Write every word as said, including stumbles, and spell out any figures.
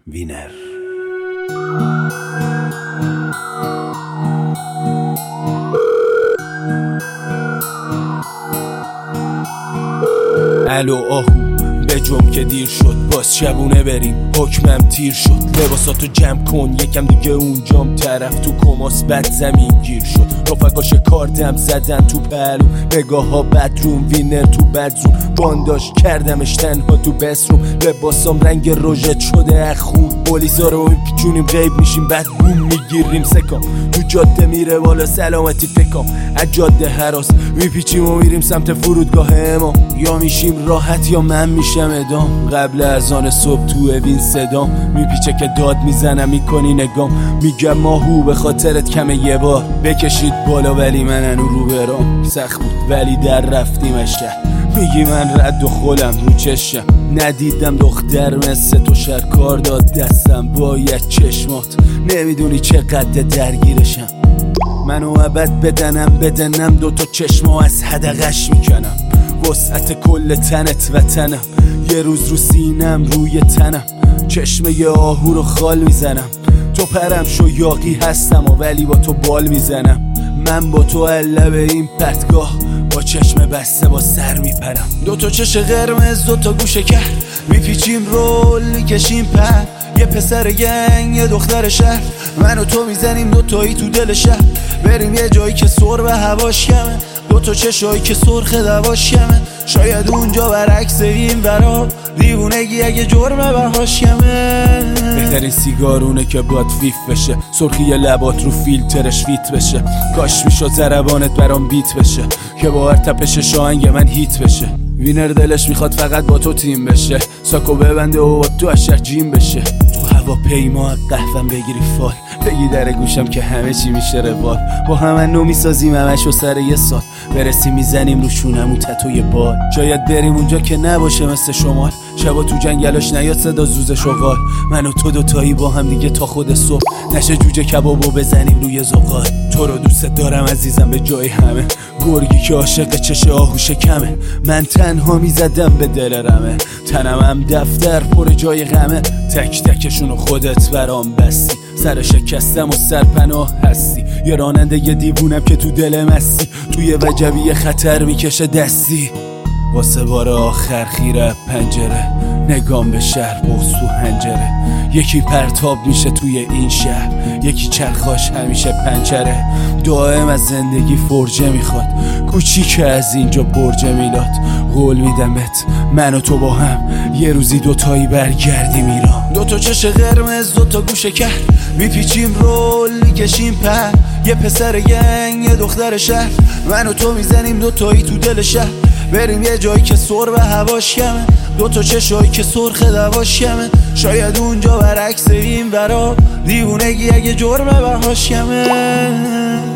وینر. الو آهو بجم که دیر شد، باز شبونه بریم، حکمم تیر شد. لباساتو جمع کن یکم دیگه اونجام، طرف تو کماس بد زمین گیر شد. رفقاش کاردم زدن تو پلو، نگاه ها بدروم، وینر تو بدروم. بانداش کردمش تنها تو بسروم، لباسام رنگ روژت شده اخون. پلیسا رو میپیچونیم غیب میشیم، بعد بوم میگیریم سکام. تو جاده میره بالا سلامتی فکام، از جاده هراس میپیچیم و میریم سمت فرودگاه امام. یا میشیم راحت یا من میشم ادام. قبل از آن صبح تو اوین صدام میپیچه که داد میزنم میکنی نگام. میگم ماهو به خاطرت کمه یه بار بکشید بالا، ولی من انو رو برام. سخت بود ولی در رفتیمش شهر، میگی من رد و خولم رو چشم. ندیدم دختر مثل تو شر کار داد دستم باید چشمات. نمیدونی چقدر درگیرشم، منو ابد بدنم بدنم دوتا چشمو از حدقش میکنم. وسعت کل تنت وطنم، یه روز رو سینم روی تنم. چشمه ی آهو رو خال میزنم، تو پرم شو یاقی هستم و ولی با تو بال میزنم. من با تو لب این پرتگاه، با چشم بسته با سر میپرم. دوتا چش قرمز دوتا گوشه کرد، میپیچیم رول میکشیم پر. یه پسر گنگ یه دختر شهر، من و تو میزنیم دوتایی تو دل شهر. بریم یه جایی که سر به هواش کمه، دوتا چشایی که سرخ دواش کمه. شاید اونجا برعکس این برا، دیوونگی اگه جرمه بهاش کمه. بهترین سیگارونه که باید فیف بشه، سرخی لبات رو فیلترش فیت بشه. کاش میشد ضربانت برام بیت بشه، که با هر تپش شاهنگ من هیت بشه. وینر دلش میخواد فقط با تو تیم بشه، ساکو ببنده و با تو اشر جیم بشه. تو هواپیما قهوه‌م بگیری فال، بگی در گوشم که همه چی میشه روال. با همه نو میسازیم همش و سر یه سال، برسیم میزنیم رو شونمون تتوی بال. شاید بریم اونجا که نباشه مثل شمال، شبا تو جنگلاش نیاد صدا زوز شغال. من و تو دوتایی با هم دیگه تا خود صبح، نشه جوجه کبابو بزنیم روی زغال. تو رو دوست دارم عزیزم به جای همه، گرگی که عاشق چش آهو شکمه. من تنها میزدم به دل رمه، تنم هم دفتر پر جای غمه. تک تکشونو خودت برام بستی، سر شکستم و سرپناه هستی. یه راننده یه دیوونم که تو دل مستی، توی وجبی خطر میکشه دستی. واسه بار آخر خیره پنجره، نگام به شهر بغض تو هنجره. یکی پرتاب میشه توی این شهر، یکی چرخاش همیشه پنچره. دائم از زندگی فرجه میخواد، کوچیکه از اینجا برج میلاد. قول میدم بهت من و تو با هم، یه روزی دوتایی برگردیم ایران. دوتا چش قرمز دوتا گوشه کرد، میپیچیم رول میکشیم پر. یه پسر گنگ یه دختر شهر، من و تو میزنیم دوتایی تو دل شهر. بریم یه جایی که سر به هواش کمه، دوتا چشایی که سرخ دواش کمه. شاید اونجا برعکس این برا، دیوونگی اگه جرمه بهاش کمه.